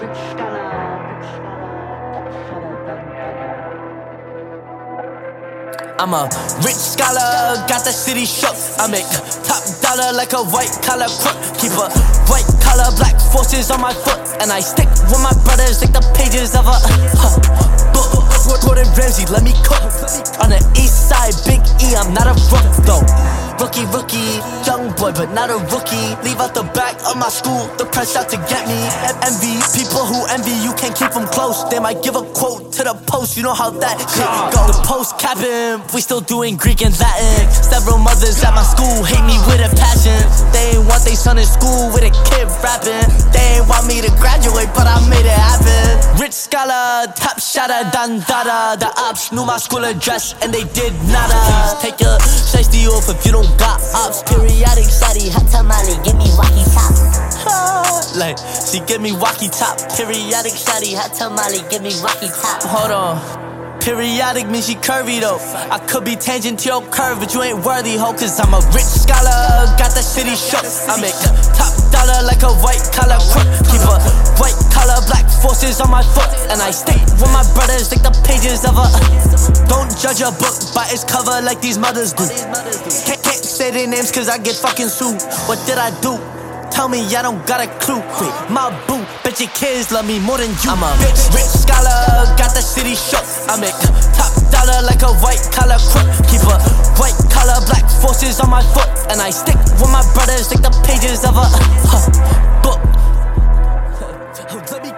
I'm a rich scholar, got the city shook. I make top dollar like a white collar crook. Keep a white collar, black forces on my foot. And I stick with my brothers like the pages of a book. Gordon Ramsay, let me cook. On the east side, Big E, I'm not a rook though. Rookie, young boy, but not a rookie. Leave out the back of my school, the press out to get me. Envy, people who envy you can't keep them close. They might give a quote to the post, you know how that shit go. The post capping, we still doing Greek and Latin. Several mothers at my school hate me with a passion. They ain't want they son in school with a kid rapping. They ain't want me to graduate, but I made it happen. Rich scholar, top shotter, dandada. The ops knew my school address and they did nada. Take your shiesty off if you don't got ops. Periodic shawty, hot tamale, give me walkie top. Like, she give me walkie top. Periodic shawty, hot tamale, give me walkie top. Hold on. Periodic means she curvy though. I could be tangent to your curve, but you ain't worthy, ho. Cause I'm a rich scholar, got that city shook. I make top dollar like a white collar crook. Keep a white collar, black forces on my foot. And I stick with my brothers like the pages of a don't judge a book by its cover like these mothers do. Can't say their names cause I get fucking sued. What did I do? Tell me I don't got a clue. Wait, my boo, bet your kids love me more than you. I'm a rich scholar, got the city shook. I make top dollar like a white collar crook. Keep a white collar, black forces on my foot. And I stick with my brothers like the pages of a book. Let me